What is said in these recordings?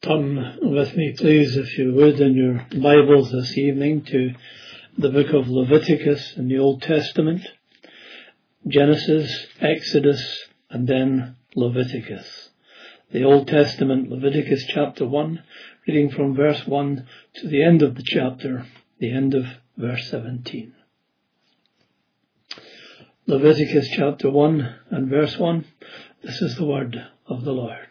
Turn with me, please, if you would, in your Bibles this evening to the book of Leviticus in the Old Testament. Genesis, Exodus, and then Leviticus. The Old Testament, Leviticus chapter 1, reading from verse 1 to the end of the chapter, the end of verse 17. Leviticus chapter 1 and verse 1, this is the word of the Lord.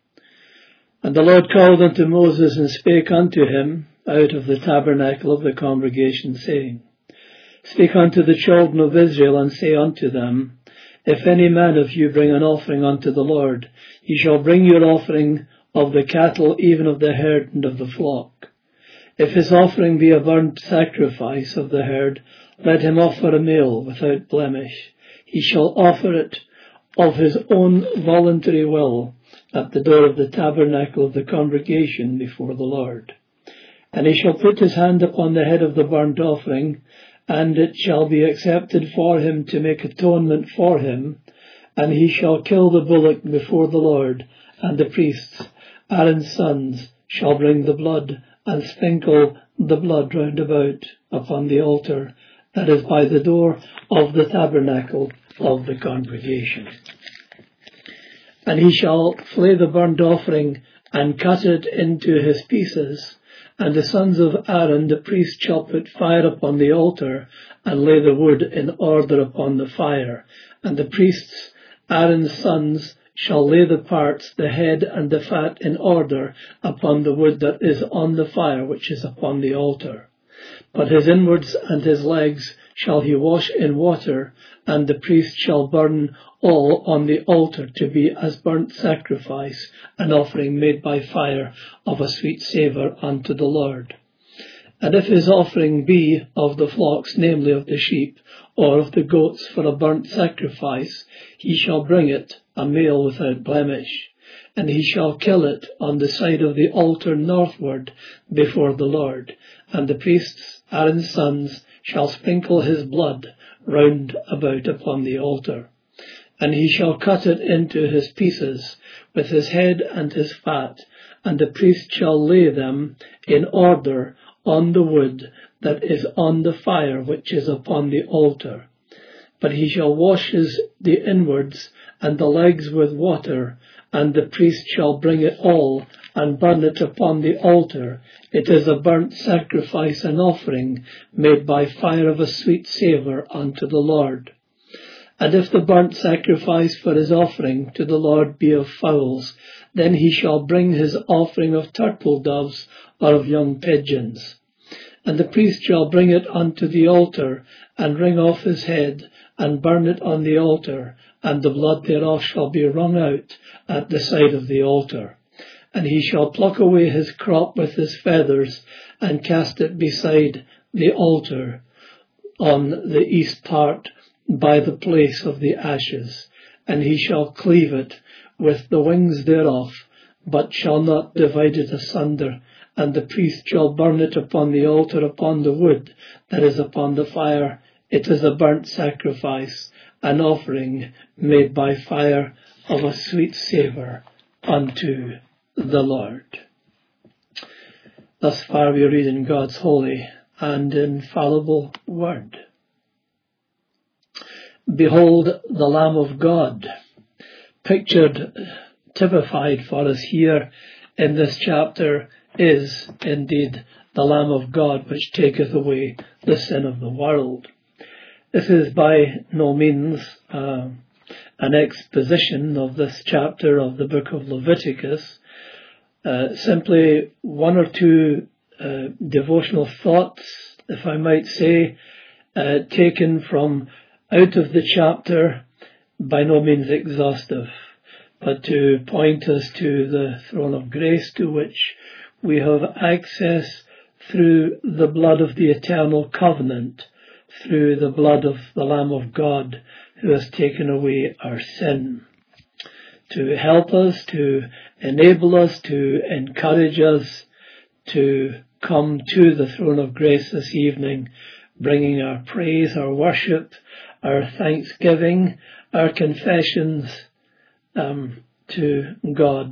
And the Lord called unto Moses and spake unto him out of the tabernacle of the congregation, saying, Speak unto the children of Israel, and say unto them, If any man of you bring an offering unto the Lord, ye shall bring your offering of the cattle, even of the herd and of the flock. If his offering be a burnt sacrifice of the herd, let him offer a male without blemish. He shall offer it of his own voluntary will at the door of the tabernacle of the congregation before the Lord. And he shall put his hand upon the head of the burnt offering, and it shall be accepted for him to make atonement for him, and he shall kill the bullock before the Lord, and the priests, Aaron's sons, shall bring the blood, and sprinkle the blood round about upon the altar that is by the door of the tabernacle of the congregation. And he shall flay the burnt offering, and cut it into his pieces, and the sons of Aaron the priest shall put fire upon the altar, and lay the wood in order upon the fire. And the priests, Aaron's sons, shall lay the parts, the head and the fat in order upon the wood that is on the fire which is upon the altar. But his inwards and his legs shall he wash in water, and the priest shall burn all on the altar to be as burnt sacrifice, an offering made by fire of a sweet savour unto the Lord. And if his offering be of the flocks, namely of the sheep, or of the goats for a burnt sacrifice, he shall bring it, a male without blemish. And he shall kill it on the side of the altar northward before the Lord. And the priests, Aaron's sons, shall sprinkle his blood round about upon the altar. And he shall cut it into his pieces, with his head and his fat, and the priest shall lay them in order on the wood that is on the fire which is upon the altar. But he shall wash the inwards and the legs with water, and the priest shall bring it all, and burn it upon the altar. It is a burnt sacrifice, an offering made by fire of a sweet savour unto the Lord. And if the burnt sacrifice for his offering to the Lord be of fowls, then he shall bring his offering of turtle doves or of young pigeons. And the priest shall bring it unto the altar, and wring off his head, and burn it on the altar, and the blood thereof shall be wrung out at the side of the altar. And he shall pluck away his crop with his feathers, and cast it beside the altar on the east part by the place of the ashes. And he shall cleave it with the wings thereof, but shall not divide it asunder. And the priest shall burn it upon the altar upon the wood that is upon the fire. It is a burnt sacrifice, an offering made by fire of a sweet savour unto the Lord. Thus far we read in God's holy and infallible word. Behold the Lamb of God, pictured, typified for us here in this chapter, is indeed the Lamb of God, which taketh away the sin of the world. This is by no means an exposition of this chapter of the book of Leviticus, simply one or two devotional thoughts, if I might say, taken from out of the chapter, by no means exhaustive, but to point us to the throne of grace to which we have access through the blood of the eternal covenant, through the blood of the Lamb of God who has taken away our sin. To help us, to enable us, to encourage us to come to the throne of grace this evening, bringing our praise, our worship, our thanksgiving, our confessions to God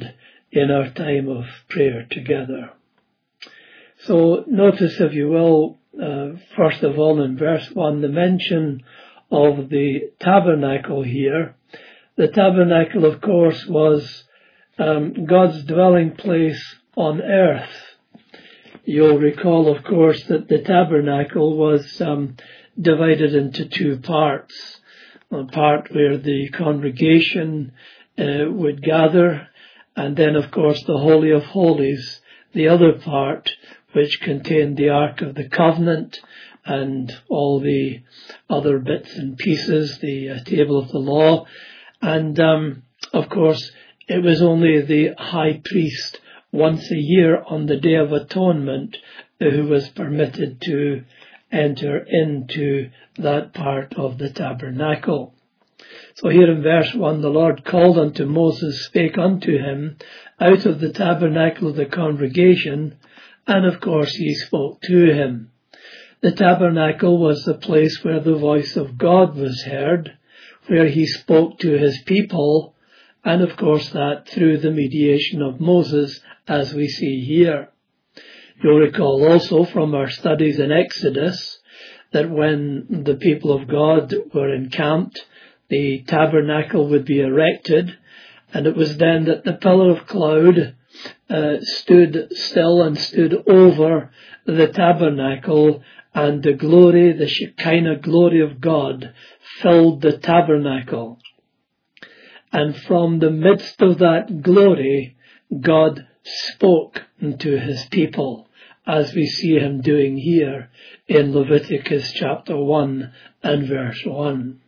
in our time of prayer together. So notice, if you will, first of all in verse 1, the mention of the tabernacle here. The tabernacle, of course, was God's dwelling place on earth. You'll recall, of course, that the tabernacle was divided into two parts. A part where the congregation would gather, and then, of course, the Holy of Holies, the other part, which contained the Ark of the Covenant and all the other bits and pieces, the table of the law. And, of course, it was only the high priest once a year on the Day of Atonement who was permitted to enter into that part of the tabernacle. So here in verse 1, the Lord called unto Moses, spake unto him out of the tabernacle of the congregation, and of course he spoke to him. The tabernacle was the place where the voice of God was heard, where he spoke to his people, and of course that through the mediation of Moses, as we see here. You'll recall also from our studies in Exodus that when the people of God were encamped, the tabernacle would be erected, and it was then that the pillar of cloud stood still and stood over the tabernacle, and the glory, the Shekinah glory of God, filled the tabernacle. And from the midst of that glory, God spoke to his people, as we see him doing here in Leviticus chapter 1 and verse 1.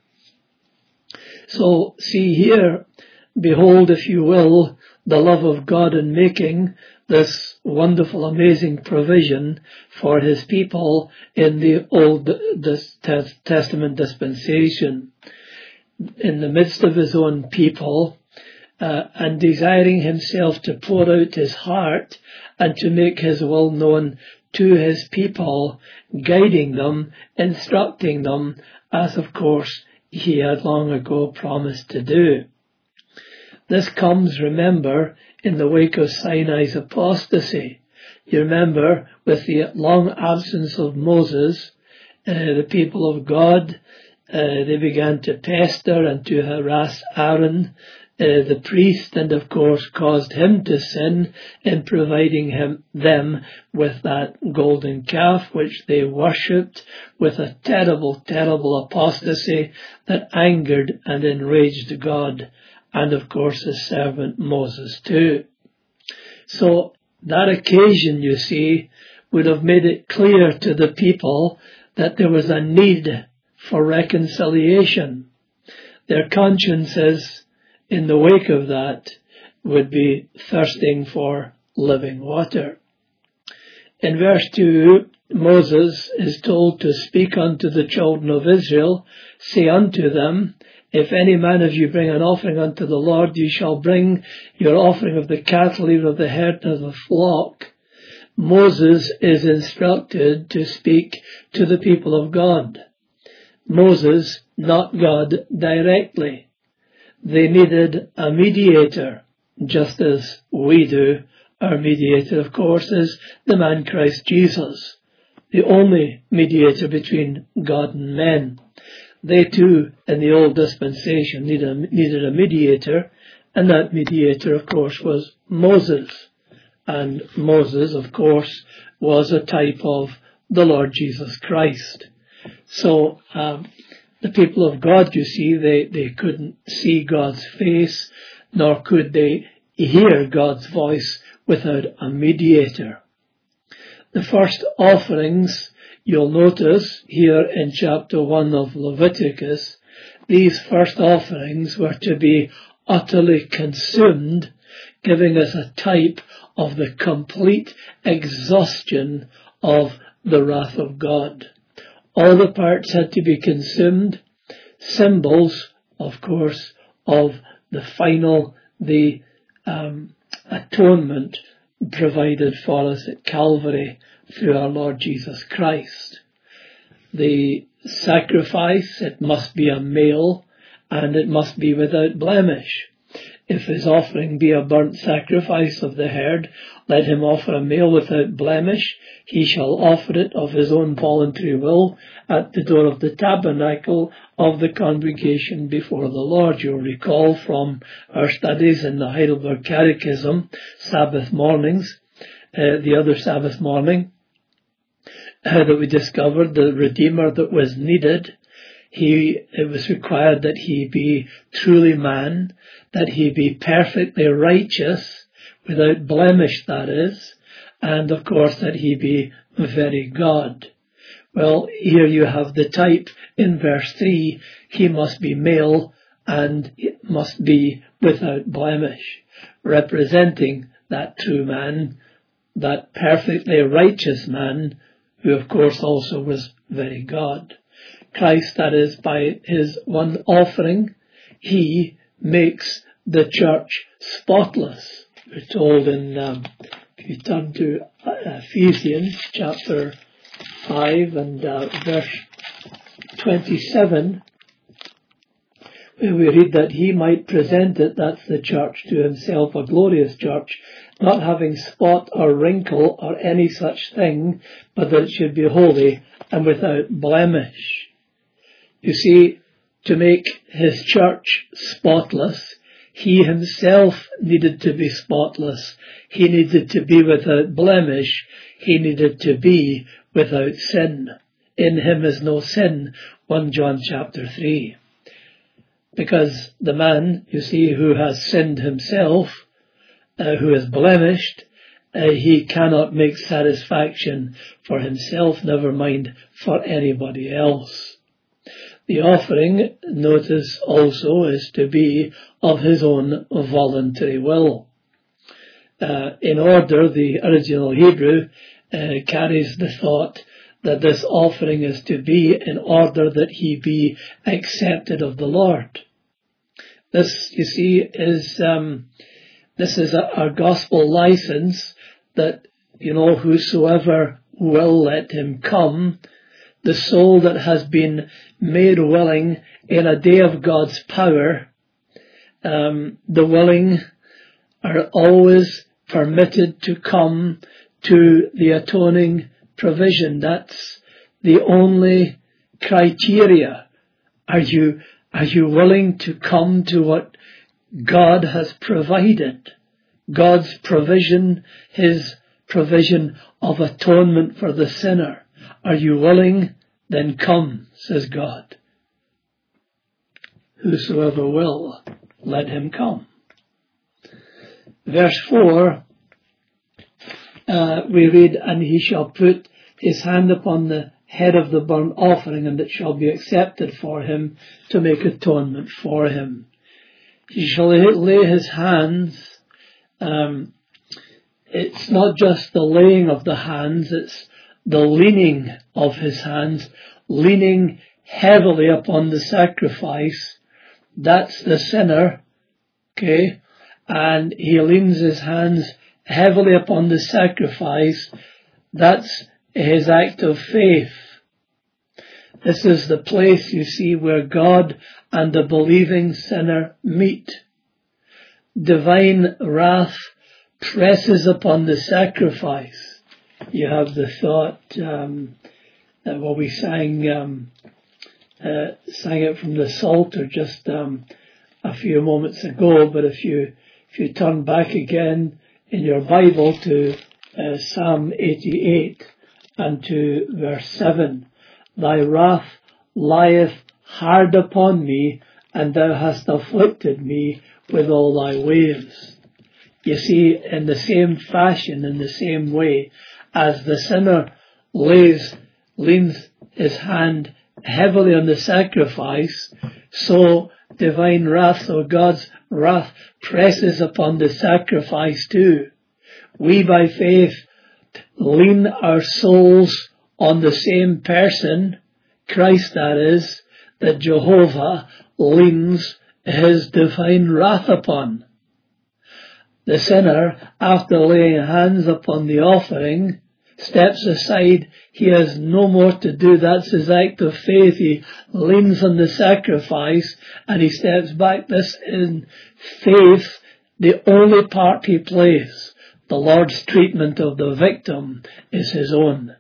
So see here, behold, if you will, the love of God in making this wonderful, amazing provision for his people in the Old Testament dispensation. In the midst of his own people, and desiring himself to pour out his heart and to make his will known to his people, guiding them, instructing them, as of course he had long ago promised to do. This comes, remember, in the wake of Sinai's apostasy. You remember, with the long absence of Moses, the people of God, they began to pester and to harass Aaron, the priest, and of course caused him to sin in providing them with that golden calf which they worshipped, with a terrible, terrible apostasy that angered and enraged God, and of course his servant Moses too. So that occasion, you see, would have made it clear to the people that there was a need for reconciliation. Their consciences, in the wake of that, would be thirsting for living water. In verse 2, Moses is told to speak unto the children of Israel, say unto them, if any man of you bring an offering unto the Lord, you shall bring your offering of the cattle, even of the herd and of the flock. Moses is instructed to speak to the people of God. Moses, not God directly. They needed a mediator, just as we do. Our mediator, of course, is the man Christ Jesus, the only mediator between God and men. They too, in the old dispensation, needed a mediator, and that mediator, of course, was Moses. And Moses, of course, was a type of the Lord Jesus Christ. So, the people of God, you see, they couldn't see God's face, nor could they hear God's voice without a mediator. The first offerings, you'll notice here in chapter 1 of Leviticus, these first offerings were to be utterly consumed, giving us a type of the complete exhaustion of the wrath of God. All the parts had to be consumed, symbols, of course, of the final, atonement provided for us at Calvary through our Lord Jesus Christ. The sacrifice, it must be a male, and it must be without blemish. If his offering be a burnt sacrifice of the herd, let him offer a male without blemish. He shall offer it of his own voluntary will at the door of the tabernacle of the congregation before the Lord. You'll recall from our studies in the Heidelberg Catechism, Sabbath mornings, the other Sabbath morning, that we discovered the Redeemer that was needed. It was required that he be truly man, that he be perfectly righteous, without blemish, that is, and of course that he be very God. Well, here you have the type in verse 3, he must be male and it must be without blemish, representing that true man, that perfectly righteous man, who of course also was very God. Christ, that is, by his one offering, he makes the church spotless. We're told in, if you turn to Ephesians chapter 5 and verse 27, where we read that he might present it, that's the church, to himself a glorious church, not having spot or wrinkle or any such thing, but that it should be holy and without blemish. You see, to make his church spotless, he himself needed to be spotless. He needed to be without blemish. He needed to be without sin. In him is no sin, 1 John chapter 3. Because the man, you see, who has sinned himself, who is blemished, he cannot make satisfaction for himself, never mind for anybody else. The offering, notice also, is to be of his own voluntary will. In order, the original Hebrew carries the thought that this offering is to be in order that he be accepted of the Lord. This, you see, is our gospel license that, whosoever will, let him come. The soul that has been made willing in a day of God's power, the willing are always permitted to come to the atoning provision. That's the only criteria. Are you willing to come to what God has provided? God's provision, his provision of atonement for the sinner. Are you willing? Then come, says God. Whosoever will, let him come. Verse 4, we read, and he shall put his hand upon the head of the burnt offering, and it shall be accepted for him to make atonement for him. He shall lay his hands. It's not just the laying of the hands, it's the leaning of his hands, leaning heavily upon the sacrifice. That's the sinner, okay? And he leans his hands heavily upon the sacrifice. That's his act of faith. This is the place, you see, where God and the believing sinner meet. Divine wrath presses upon the sacrifice. You have the thought, we sang it from the Psalter just a few moments ago, but if you turn back again in your Bible to Psalm 88 and to verse 7, thy wrath lieth hard upon me, and thou hast afflicted me with all thy waves. You see, in the same fashion, in the same way, as the sinner leans his hand heavily on the sacrifice, so divine wrath, so God's wrath presses upon the sacrifice too. We by faith lean our souls on the same person, Christ that is, that Jehovah leans his divine wrath upon. The sinner, after laying hands upon the offering, steps aside. He has no more to do. That's his act of faith. He leans on the sacrifice and he steps back. This in faith The only part he plays, the Lord's treatment of the victim, is his own.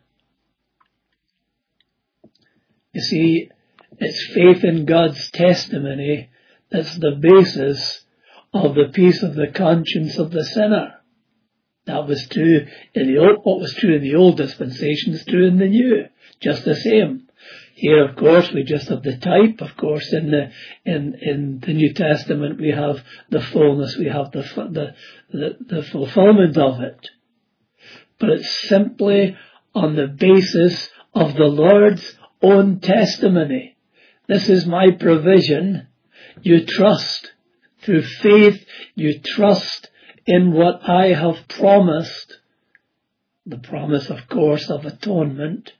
You see, it's faith in God's testimony that's the basis of the peace of the conscience of the sinner. That was true in the old, what was true in the old dispensation is true in the new, just the same. Here, of course, we just have the type. Of course, in the New Testament, we have the fullness, we have the fulfillment of it. But it's simply on the basis of the Lord's own testimony. This is my provision. You trust. Through faith, you trust in what I have promised. The promise, of course, of atonement.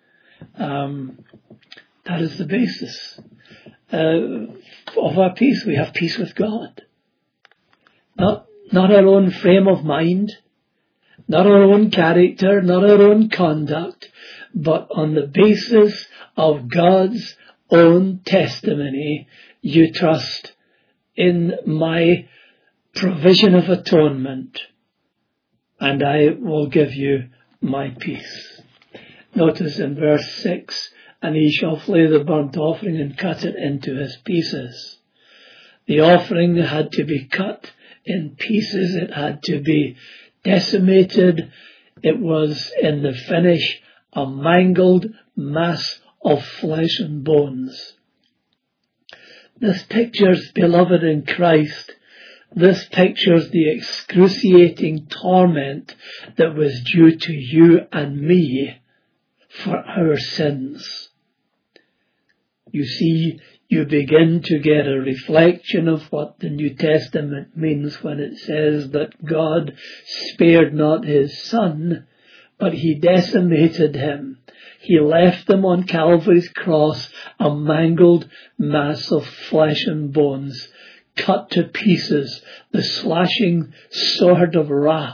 That is the basis of our peace. We have peace with God. Not our own frame of mind, not our own character, not our own conduct, but on the basis of God's own testimony, you trust in my provision of atonement, and I will give you my peace. Notice in verse 6, and he shall flay the burnt offering and cut it into his pieces. The offering had to be cut in pieces. It had to be decimated. It was in the finish a mangled mass of flesh and bones. This pictures, beloved in Christ, this pictures the excruciating torment that was due to you and me for our sins. You see, you begin to get a reflection of what the New Testament means when it says that God spared not his Son, but he decimated him. He left him on Calvary's cross, a mangled mass of flesh and bones, cut to pieces, the slashing sword of wrath.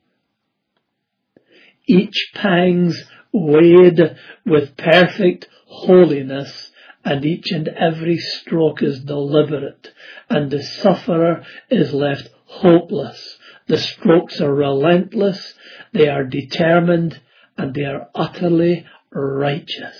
Each pang's weighed with perfect holiness, and each and every stroke is deliberate, and the sufferer is left hopeless. The strokes are relentless, they are determined, and they are utterly righteous.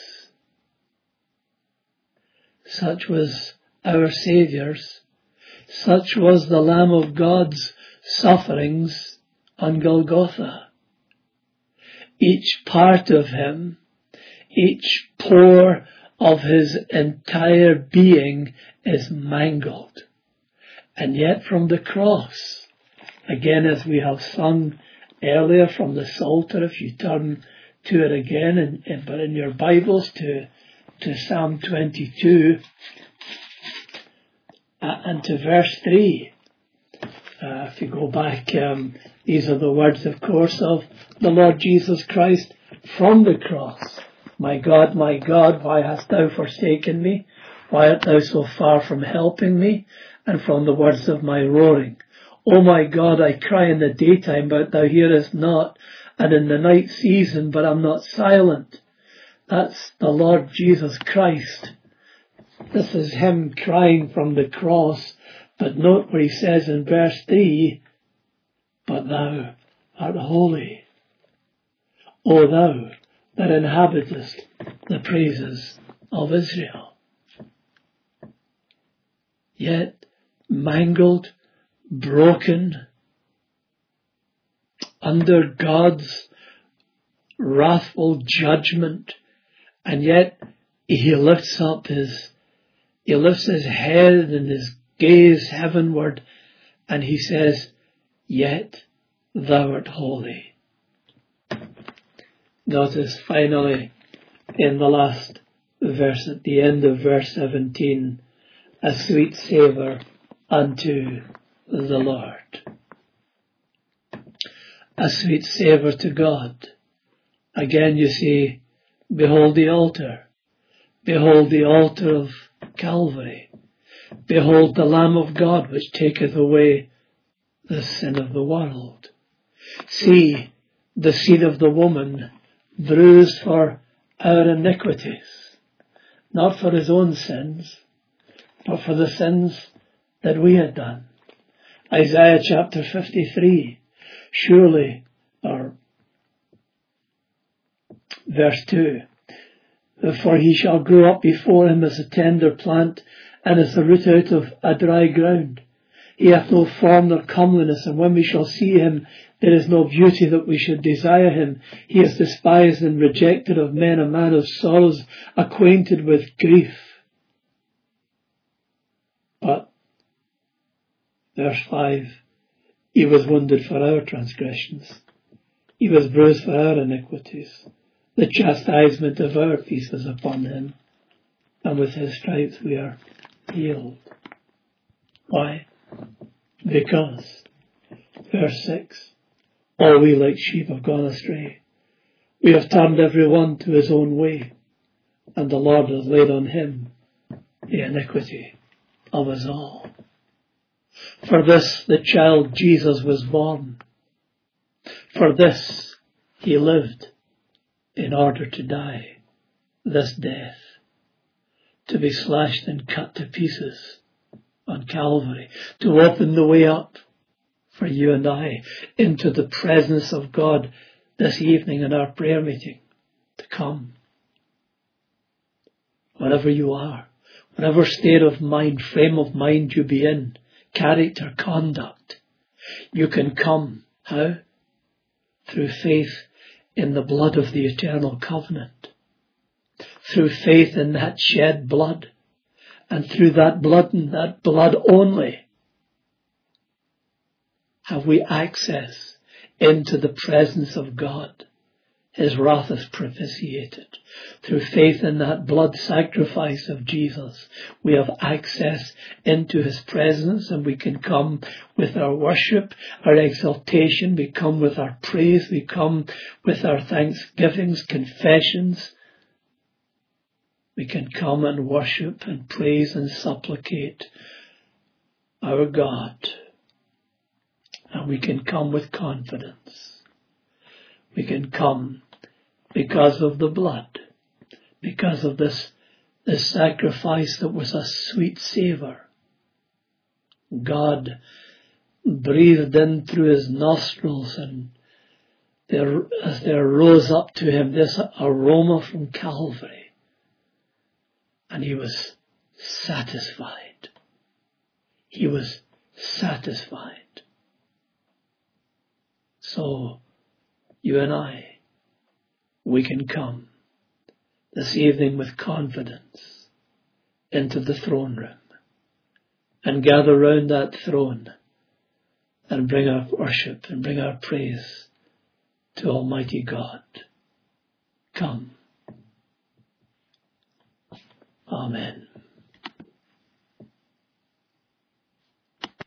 Such was our Saviour's. Such was the Lamb of God's sufferings on Golgotha. Each part of him, each pore of his entire being is mangled. And yet from the cross, again as we have sung earlier from the Psalter, if you turn to it again, but in your Bibles to Psalm 22 and to verse 3. If you go back, these are the words, of course, of the Lord Jesus Christ from the cross. My God, why hast thou forsaken me? Why art thou so far from helping me? And from the words of my roaring. O my God, I cry in the daytime, but thou hearest not, and in the night season, but I'm not silent. That's the Lord Jesus Christ. This is him crying from the cross. But note where he says in verse 3, but thou art holy, O thou that inhabitest the praises of Israel. Yet mangled, broken, under God's wrathful judgment, and yet he lifts his head and his gaze heavenward, and he says, yet thou art holy. Notice finally in the last verse, at the end of verse 17, a sweet savour unto the Lord. A sweet savour to God. Again you see, behold the altar. Behold the altar of Calvary. Behold the Lamb of God which taketh away the sin of the world. See the seed of the woman bruised for our iniquities, not for his own sins, but for the sins that we had done. Isaiah chapter 53, surely, or verse 2, for he shall grow up before him as a tender plant, and as the root out of a dry ground. He hath no form nor comeliness, and when we shall see him, there is no beauty that we should desire him. He is despised and rejected of men, a man of sorrows, acquainted with grief. But, verse 5, he was wounded for our transgressions. He was bruised for our iniquities. The chastisement of our peace was upon him, and with his stripes we are healed. Why? Because, verse 6, all we like sheep have gone astray. We have turned every one to his own way, and the Lord has laid on him the iniquity of us all. For this the child Jesus was born. For this he lived, in order to die this death, to be slashed and cut to pieces on Calvary, to open the way up for you and I into the presence of God this evening in our prayer meeting to come. Wherever you are, whatever state of mind, frame of mind you be in, character, conduct, you can come. How? Through faith in the blood of the eternal covenant. Through faith in that shed blood. And through that blood and that blood only have we access into the presence of God. His wrath is propitiated. Through faith in that blood sacrifice of Jesus, we have access into his presence, and we can come with our worship, our exaltation, we come with our praise, we come with our thanksgivings, confessions. We can come and worship and praise and supplicate our God. And we can come with confidence. We can come because of the blood, because of this sacrifice that was a sweet savour. God breathed in through his nostrils, and as there rose up to him this aroma from Calvary, and he was satisfied. He was satisfied. So, you and I, we can come this evening with confidence into the throne room and gather round that throne and bring our worship and bring our praise to Almighty God. Come. Amen.